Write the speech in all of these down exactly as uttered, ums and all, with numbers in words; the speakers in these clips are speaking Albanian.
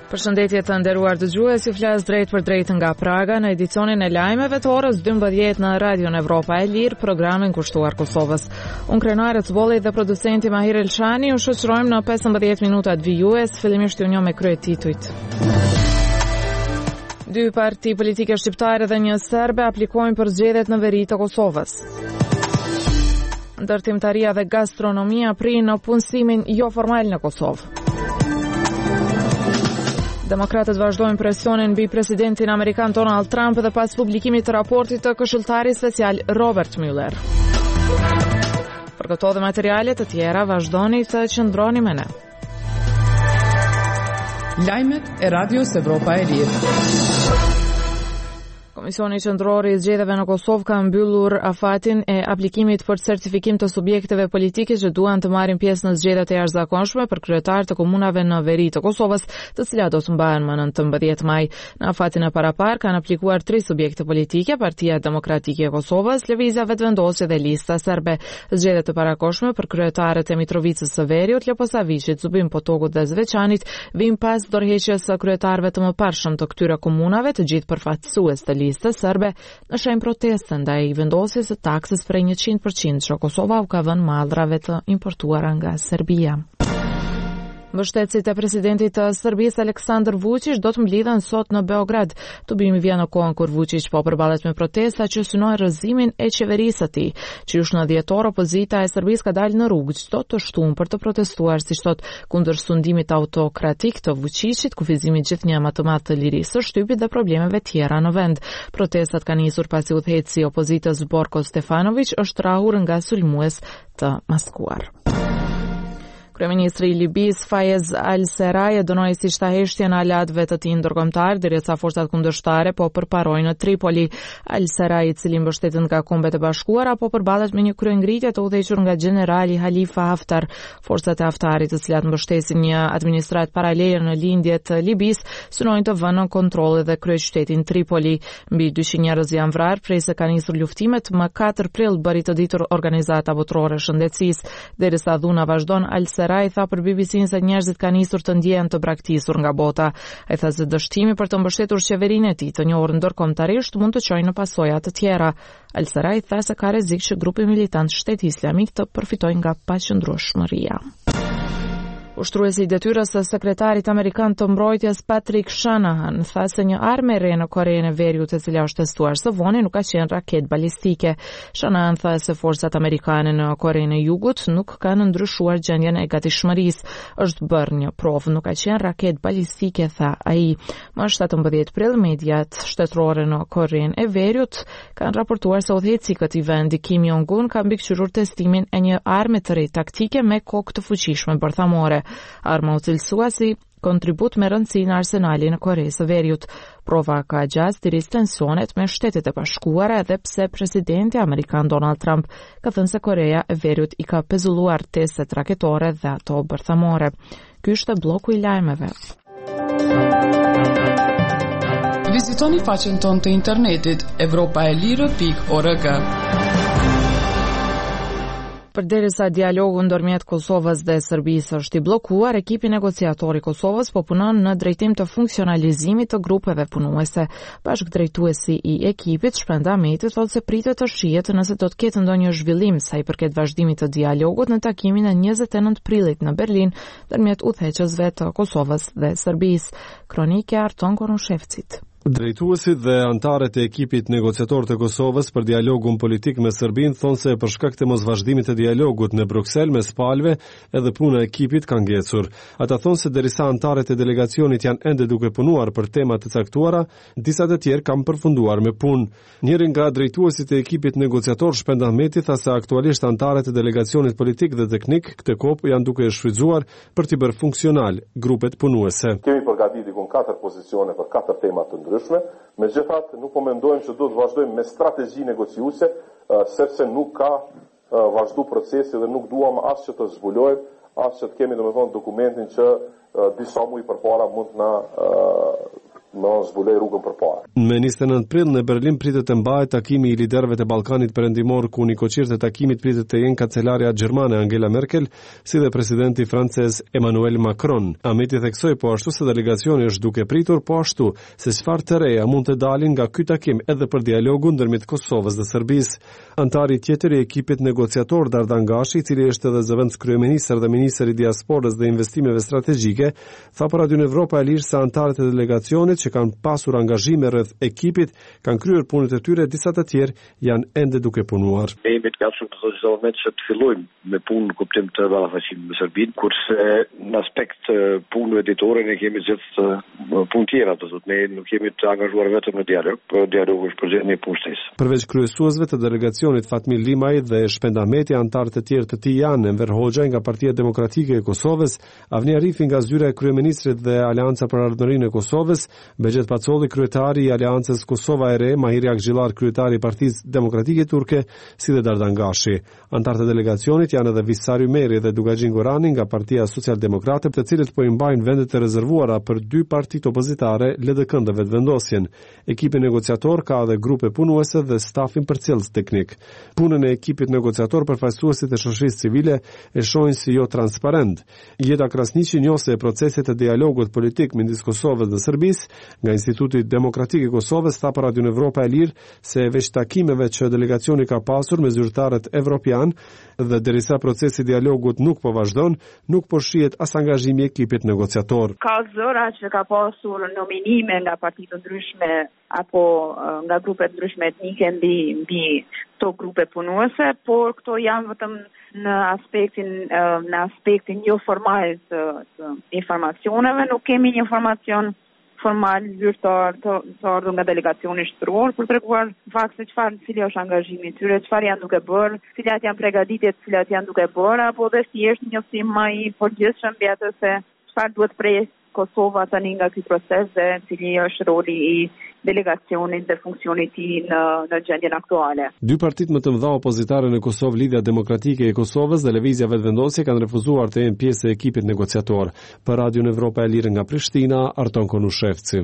Përshëndetje të nderuar dëgjues, ju flas drejt për drejt nga Praga në edicionin e lajmeve të orës dymbëdhjetë në Radion Evropa e Lirë, programin kushtuar Kosovës. Unë krenare të bollit dhe producenti Mahir Elshani, ju shoqërojmë në pesëmbëdhjetë minutat vijues, fillimisht ju njoh me krye titujt. Dy parti politike shqiptare dhe një serbe aplikojnë për zgjedhjet në veri të Kosovës. Ndërtimtaria dhe gastronomia prinë në punësimin jo formal në Kosovë. Demokratët vazhdojnë presionin mbi presidentin amerikan Donald Trump dhe pas publikimit të raportit të këshilltarit special Robert Mueller. Për këto dhe materiale të tjera vazhdoni të qëndroni me ne. Lajmet e Radios Evropa e Lirë. Komisioni Qendror i Zgjedhjeve në Kosovë ka mbyllur afatin e aplikimit për certifikim të subjekteve politike që duan të marrin pjesë në zgjedhjet e jashtëzakonshme për kryetar të komunave në veri të Kosovës, të cilat do të mbahen më nëntëmbëdhjetë maj. Në afatin e parapar kanë aplikuar tre subjekte politike: Partia Demokratike e Kosovës, Lëvizja Vetëvendosje dhe Lista Serbe. Zgjedhjet e parakoshme për kryetarët e Mitrovicës së Veriut, Leposaviçit, Zubin Potogut dhe Zveçanit vijnë pas dorëheqjes së kryetarëve të mëparshëm të këtyre komunave, të gjithë përfaqësues të Lista Serbe, në shenjë proteste ndaj vendosjes së taksës prej njëqind përqind që Kosova u ka vënë mallrave të importuara nga Serbia. Mbështetësit e presidentit të Serbisë Aleksandar Vučić do të mblidhen sot në Beograd. Tubimi vjen në kohën kur Vučić po përballet me protesta që synojnë rrëzimin e qeverisë së tij. Qysh në dhjetor opozita e Serbisë ka dalë në rrugë çdo të shtunë për të protestuar, siç thot, kundër sundimit autokratik të Vučićit, kufizimit gjithnjë më të madh të lirisë së shtypit dhe problemeve tjera në vend. Protestat kanë nisur pasi udhëheqësi i opozitës Borko Stefanović është trahur nga sulmues të maskuar. Kryeministri i Libisë Fayez al-Serraj e dënoi si shtaheshtjen e alatëve të tij ndërkombëtar, derisa forcat kundërshtare po përparojnë në Tripoli. Al-Serraj, i cili mbështetet nga Kombet e Bashkuara, po përballet me një kryengritje të udhëhequr nga generali Khalifa Haftar. Forcat e Haftarit, të cilat mbështesin një administratë paralele në lindje të Libisë, synojnë të vënë në kontroll edhe kryeqytetin Tripoli. Mbi dyqind njerëz janë vrarë prej se kanë nisur luftimet. Më katër prill bëri të ditur organizata botërore e shëndetësisë. Derisa dhuna vazhdon, al Serraj tha për B B C se njerëzit kanë nisur të ndjehen të braktisur nga bota. Ai tha se dështimi për të mbështetur qeverinë e tij, të njohur ndërkombëtarisht, mund të çojë në pasoja të tjera. Al-Serraj tha se ka rrezik që grupi militant Shteti Islamik të përfitojë nga paqëndrueshmëria. Ushtruesi i detyrës së sekretarit amerikan të mbrojtjes Patrick Shanahan tha se një armë e re në Korenë e Veriut, e cila është testuar së voni, nuk ka qenë raketë balistike. Shanahan tha se forcat amerikane në Korenë e Jugut nuk kanë ndryshuar gjendjen e gatishmërisë. Është bërë një provë, nuk ka qenë raketë balistike, tha ai. Më shtatëmbëdhjetë prill, mediat shtetërore në Korenë e Veriut kanë raportuar se udhëheqësi i këtij vendi Kim Jong-un ka mbikëqyrur testimin e një arme të re taktike me kokë të fuqishme bërthamore. Arma u cilësua si kontribut me rëndësi në arsenalin e Koreës së Veriut. Prova ka gjas deri tensionet me Shtetet e Bashkuara, edhe pse presidenti amerikan Donald Trump ka thënë se Korea e Veriut i ka pezulluar testet raketore dhe ato bërthamore. Ky është bloku i lajmeve. Vizitoni faqen tonë të internetit evropaelire pikë org. Përderisa dialogu ndërmjet Kosovës dhe Serbisë është i bllokuar, ekipi negociator i Kosovës po punon në drejtim të funksionalizimit të grupeve punuese. Bashkëdrejtuesi i ekipit, Shpenda Meti, thotë se pritet të shihet nëse do të ketë ndonjë zhvillim sa i përket vazhdimit të dialogut në takimin e njëzet e nëntë prillit në Berlin ndërmjet udhëheqësve të Kosovës dhe Serbisë. Kronike Arton Korushevcit. Drejtuesit dhe antarët e ekipit negociator të Kosovës për dialogun politik me Serbinë thonë se për shkak të mosvazhdimit të dialogut në Bruksel mes palëve, edhe puna e ekipit ka ngecur. Ata thonë se derisa antarët e delegacionit janë ende duke punuar për tema të caktuara, disa të tjerë kanë përfunduar me punë. Njëri nga drejtuesit e ekipit negociator, Shpenda Meti, tha se aktualisht antarët e delegacionit politik dhe teknik këtë kohë janë duke shfrytzuar për t'i bërë funksional grupet punuese. Kemi përgatitur kon katër pozicione për katër tema të ndryshme, megjithatë nuk po mendojmë që do të vazhdojmë me strategji negociuese, sepse nuk ka vazhdu procesi dhe nuk duam as që të zbulojmë, as që të kemi domethënë dokumentin që disa muaj përpara mund na në zbuloj rrugën përpara. Në njëzet e nëntë prill në Berlin pritet të mbahet takimi i liderëve të Ballkanit Perëndimor, ku një koqirë të takimit pritet të jenë kancelarja gjermane Angela Merkel si dhe presidenti francez Emmanuel Macron. Ameti theksoi po ashtu se delegacioni është duke pritur po ashtu se çfarë të reja mund të dalin nga ky takim edhe për dialogun ndërmjet Kosovës dhe Serbisë. Antari tjetër i ekipit negociator Dardan Gashi, i cili është edhe zëvendës kryeministër dhe ministër i diasporës dhe investimeve strategjike, tha për Radion Evropa e Lirë se antarët e delegacionit që kanë pasur angazhime rreth ekipit kanë kryer punët e tyre, disa të tjerë janë ende duke punuar. Ne jemi të gatshëm në çdo moment që të fillojmë me punë në kuptim të ballafaqimit me Serbinë, kurse në aspekt punëve ditore ne kemi gjithë punë tjera, do thotë ne nuk jemi të angazhuar vetëm në dialog, por dialogu është përgjithësi një punë shtesë. Përveç kryesuesve të delegacionit Fatmir Limaj dhe Shpend Ahmeti, antarë të tjerë të tij janë Enver Hoxha nga Partia Demokratike e Kosovës, Avni Arifi nga zyra e kryeministrit dhe Aleanca për Ardhmërinë e Kosovës, Bexhet Pacolli, kryetari i Aleancës Kosova e Re, Mahiri Akxhillar, kryetari i Partisë Demokratike Turke, si dhe Dardan Gashi. Antarët e delegacionit janë edhe Visar Ymeri dhe Dugaxhin Gorani nga Partia Socialdemokrate, të cilët po i mbajnë vendet e rezervuara për dy partitë opozitare, L D K-n dhe Vetëvendosjen. Ekipi negociator ka edhe grupe punuese dhe stafin përcjellës teknik. Punën e ekipit negociator përfaqësuesit e shoqërisë civile e shohin si jo transparent. Jeta Krasniqi, njëse e procesit të dialogut politik midis Kosovës dhe Serbisë, nga Instituti Demokratik i Kosovës, tha për Radion Evropa e Lirë se veç takimeve që delegacioni ka pasur me zyrtarët evropian dhe derisa procesi i dialogut nuk po vazhdon, nuk po shihet as angazhimi i ekipit negociator. Ka zëra që ka pasur nominime nga partitë të ndryshme apo nga grupe të ndryshme etnike mbi mbi këto grupe punuese, por këto janë vetëm në aspektin në aspektin jo formal të, të informacioneve, nuk kemi një informacion formal zyrtar të, të ardhur nga delegacioni shtror për treguar fakt se çfarë cili është angazhimi i tyre, çfarë janë duke bërë, cilat janë përgatitjet, cilat janë duke bërë, apo dhe thjesht një njoftim më i përgjithshëm mbi atë se çfarë duhet pres Kosova tani nga ky proces dhe cili është roli i delegacionit dhe funksionit i tij në në gjendjen aktuale. Dy partitë më të mëdha opozitare në Kosovë, Lidhja Demokratike e Kosovës dhe Lëvizja Vetëvendosje, kanë refuzuar të jenë pjesë e ekipit negociator. Për Radion Evropa e Lirë nga Prishtina, Arton Konushevci.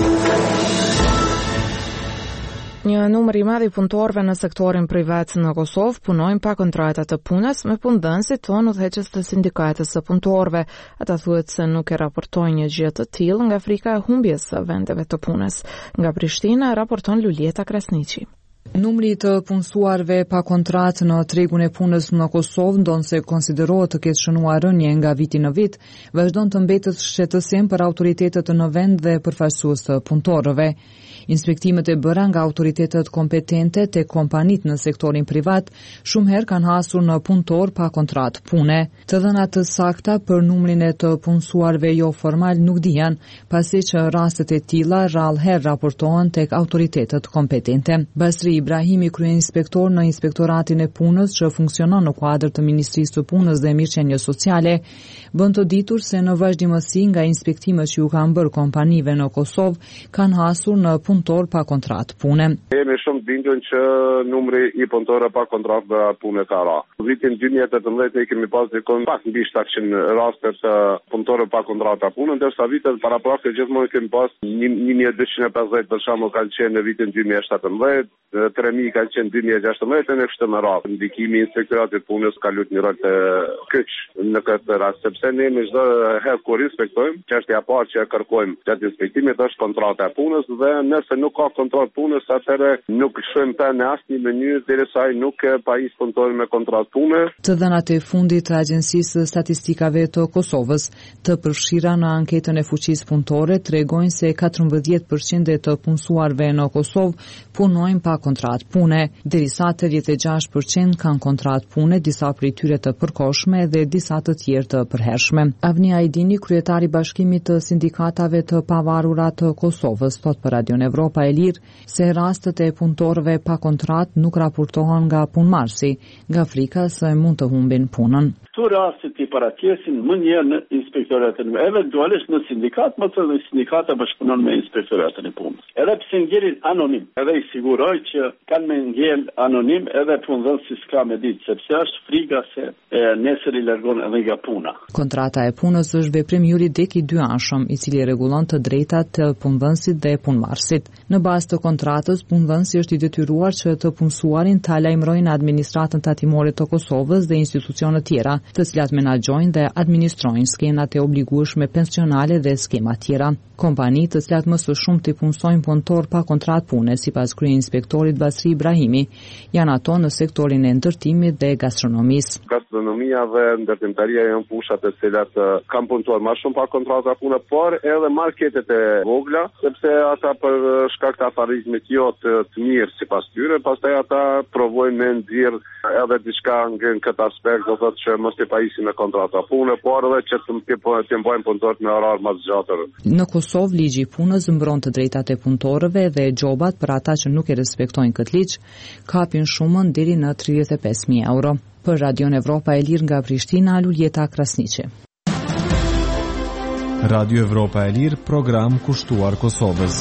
Një numër i madh i punëtorëve në sektorin privat në Kosovë punojnë pa kontrata të punës me punëdhënësit tonë udhëheqës të sindikatës së punëtorëve. Ata thuhet se nuk e raportojnë një gjë të tillë nga frika e humbjes së vendeve të punës. Nga Prishtina raporton Lulieta Krasniqi. Numri të punësuarve pa kontratë në tregun e punës në Kosovë, ndonse konsiderohet të ketë shënuar rënje nga viti në vit, vazhdon të mbetet shqetësim për autoritetet në vend dhe përfaqësues të punëtorëve. Inspektimet e bëra nga autoritetet kompetente te kompanitë në sektorin privat shumë herë kanë hasur në punëtor pa kontratë pune. Të dhënat të sakta për numrin e të punësuarve jo formal nuk dihen, pasi që rastet e tilla rrallëherë raportohen tek autoritetet kompetente. Basri Ibrahimi, kryeinspektor në Inspektoratin e Punës që funksionon në kuadër të Ministrisë së Punës dhe Mirëqenies Sociale, bën të ditur se në vazhdimësi nga inspektimet që ju kanë bërë kompanive në Kosovë kanë hasur në punëtor pa kontratë pune. Jemi shumë të bindur që numri i punëtorëve pa kontratë pune ka ra. Në vitin dy mijë e tetëmbëdhjetë ne kemi pas dikon pak mbi shtatëqind raste të punëtorëve pa kontratë pune, ndërsa vitet paraprake gjithmonë kemi pas një mijë e dyqind e pesëdhjetë për shembull kanë qenë në vitin dy mijë e shtatëmbëdhjetë, tre mijë kanë qenë dy mijë e gjashtëmbëdhjetë në kështu me radhë. Ndikimi i Inspektoratit të Punës ka luajtur një rol të kyç në këtë rast, sepse ne çdo herë kur inspektojmë, çështja e parë që e kërkojmë gjatë inspektimit është kontrata e punës dhe nëse nuk ka kontratë punës, atëherë nuk shojmë ta në asnjë mënyrë derisa ai nuk e pajis punëtorin me kontratë pune. Të dhënat e fundit të Agjencisë së Statistikave të Kosovës, të përfshira në anketën e fuqisë punëtore, tregojnë se katërmbëdhjetë përqind e të punësuarve në Kosovë punojnë pa kontratë pune, derisa tridhjetë e gjashtë përqind kanë kontratë pune, disa prej tyre të përkohshme dhe disa të tjerë të përhershme. Avni Ajdini, kryetari i Bashkimit të Sindikatave të Pavarura të Kosovës, thot për Radion Evropa e Lirë se rastet e punëtorëve pa kontratë nuk raportohen nga punëmarrësi, nga frika se mund të humbin punën. Këto rastet i paraqesin më njëherë në inspektoratin, eventualisht në sindikat, më të dhe sindikata bashkëpunon me inspektoratin e punës. Edhe pse ngjerin anonim, edhe i siguroj që që kanë me ngel anonim edhe punëdhënësi s'ka me ditë, sepse është frika se e, nesër i largon edhe nga puna. Kontrata e punës është veprim juridik i dyanshëm, i cili rregullon të drejtat të punëdhënësit dhe punëmarrësit. Në bazë të kontratës, punëdhënësi është i detyruar që të punësuarin ta lajmërojnë administratën tatimore të Kosovës dhe institucione tjera, të cilat menaxhojnë dhe administrojnë skenat e obligueshme pensionale dhe skema tjera. Kompani të cilat më së shumti punësojnë punëtor pa kontratë pune, sipas kryeinspektorit Basri Ibrahimi, janë ato në sektorin e ndërtimit dhe gastronomisë. Gastronomia dhe ndërtimtaria janë fushat e cilat kanë punëtuar më shumë pa kontrata pune, por edhe marketet e vogla, sepse ata për shkak të afarizmit jo të, të mirë sipas tyre, pastaj ata provojnë me nxjerr edhe diçka në këtë aspekt, do thotë që mos të pajisin me kontrata pune, por edhe që të të mbajnë punëtorët në orar më të gjatë. Në Kosovë, ligji i punës mbron të drejtat e punëtorëve dhe gjobat për ata që nuk e respektojnë këtë ligj kapin shumën deri në tridhjetë e pesë mijë euro. Për Radion Evropa e Lirë nga Prishtina, Luljeta Krasniqi. Radio Evropa e Lirë, program kushtuar Kosovës.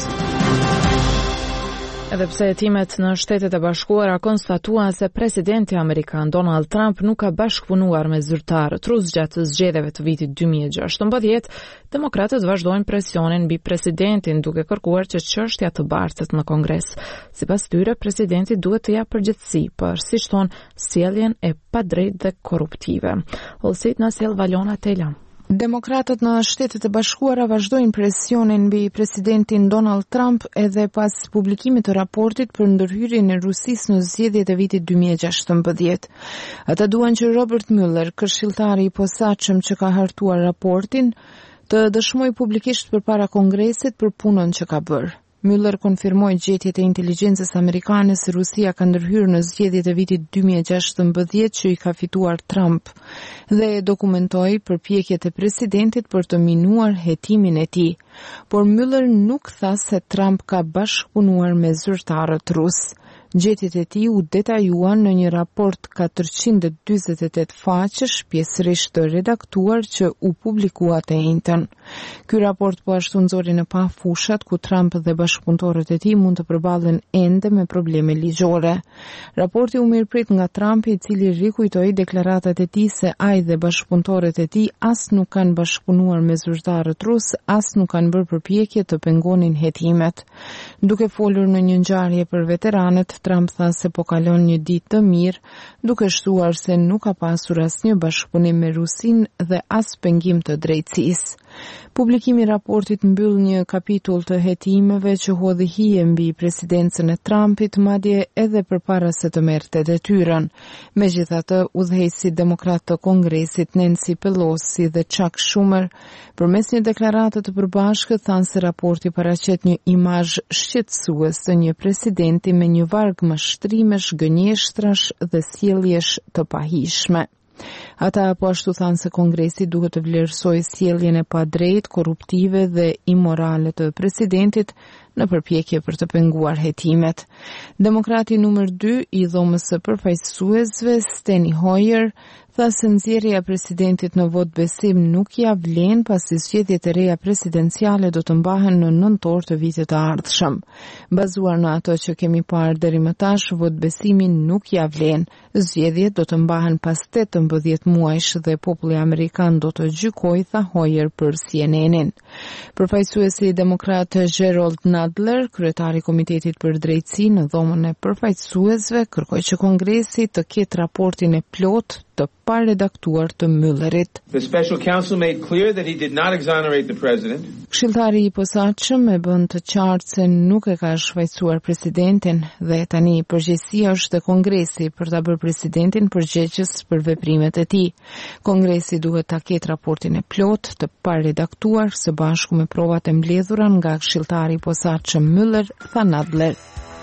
Edhe pse hetimet në Shtetet e Bashkuara konstatuan se presidenti amerikan Donald Trump nuk ka bashkëpunuar me zyrtarët rus gjatë zgjedhjeve të vitit dy mijë e gjashtëmbëdhjetë, demokratët vazhdojnë presionin mbi presidentin duke kërkuar që çështja të bartet në Kongres. Sipas tyre, presidenti duhet të japë përgjegjësi për, siç thonë, sjelljen e padrejtë dhe korruptive. Olsit na sjell Valona Tela. Demokratët në Shtetet e Bashkuara vazhdojnë presionin mbi presidentin Donald Trump edhe pas publikimit të raportit për ndërhyrjen e Rusisë në zgjedhjet e vitit dy mijë e gjashtëmbëdhjetë. Ata duan që Robert Mueller, këshilltari i posaçëm që ka hartuar raportin, të dëshmojë publikisht përpara Kongresit për punën që ka bërë. Mueller konfirmoi gjetjet e inteligjencës amerikane se Rusia ka ndërhyrë në zgjedhjet e vitit dy mijë e gjashtëmbëdhjetë që i ka fituar Trump dhe dokumentoi përpjekjet e presidentit për të minuar hetimin e tij. Por Mueller nuk tha se Trump ka bashkëpunuar me zyrtarët rus. Gjetjet e tij u detajuan në një raport katërqind e dyzet e tetë faqesh, pjesërisht të redaktuar që u publikua të njëjtën. Ky raport po ashtu nxori në pa fushat ku Trump dhe bashkëpunëtorët e tij mund të përballen ende me probleme ligjore. Raporti u mirëprit nga Trumpi, i cili rikujtoi deklaratat e tij se ai dhe bashkëpunëtorët e tij as nuk kanë bashkëpunuar me zyrtarët rus, as nuk kanë bërë përpjekje të pengonin hetimet. Duke folur në një ngjarje për veteranët, Trump tha se po kalon një ditë të mirë, duke shtuar se nuk ka pasur asnjë bashkëpunim me Rusinë dhe as pengim të drejtësisë. Publikimi i raportit mbyll një kapitull të hetimeve që hodhi hije mbi presidencën e Trumpit, madje edhe përpara se të merrte detyrën. Megjithatë, udhëheqësi demokrat të Kongresit Nancy Pelosi dhe Chuck Schumer, përmes një deklarate të përbashkët, thanë se raporti paraqet një imazh shqetësues të një presidenti me një varg mashtrimesh, gënjeshtrash dhe sjelljesh të pahishme. Ata po ashtu thanë se Kongresi duhet të vlerësojë sjelljen e padrejtë, korruptive dhe imorale të presidentit në përpjekje për të penguar hetimet. Demokrati numër dy i dhomës së përfaqësuesve, Steny Hoyer, tha se nxjerrja e presidentit në vot besim nuk ja vlen pasi zgjedhjet e reja presidenciale do të mbahen në nëntor të vitit të ardhshëm. Bazuar në ato që kemi parë deri më tash, vot besimi nuk ja vlen. Zgjedhjet do të mbahen pas tetëmbëdhjetë muajsh dhe populli amerikan do të gjykojë, tha Hoyer për C N N-in. Përfaqësuesi demokrat Gerald Nadler, kryetari i Komitetit për Drejtësi në dhomën e përfaqësuesve, kërkoi që Kongresi të ketë raportin e plot të paredaktuar të Muellerit. The special counsel made clear that he did not exonerate the president. Këshilltari i posaçëm e bën të qartë se nuk e ka shfaqsuar presidentin dhe tani përgjegjësia është e Kongresi për ta bërë presidentin përgjegjës për veprimet e tij. Kongresi duhet ta ketë raportin e plot të paredaktuar së bashku me provat e mbledhura nga këshilltari i posaçëm Mueller, tha Nadler.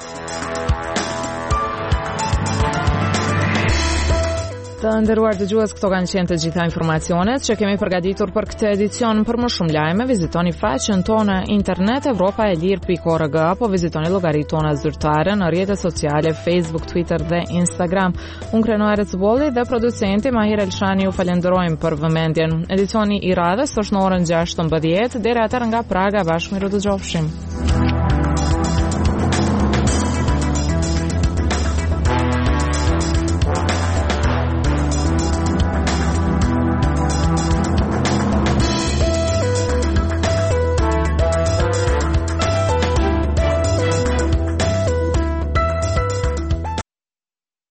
Të nderuar dëgjues, këto kanë qenë të gjitha informacionet që kemi përgatitur për këtë edicion. Për më shumë lajme, vizitoni faqen tonë internet europa e lir punkt org apo vizitoni llogaritë tona zyrtare në rrjetet sociale Facebook, Twitter dhe Instagram. Unë Krenuare Cubolli dhe producenti Mahir Elshani ju falenderojmë për vëmendjen. Edicioni i radhës është në orën gjashtëmbëdhjetë, deri atëherë nga Praga, bashkë miru dëgjofshim.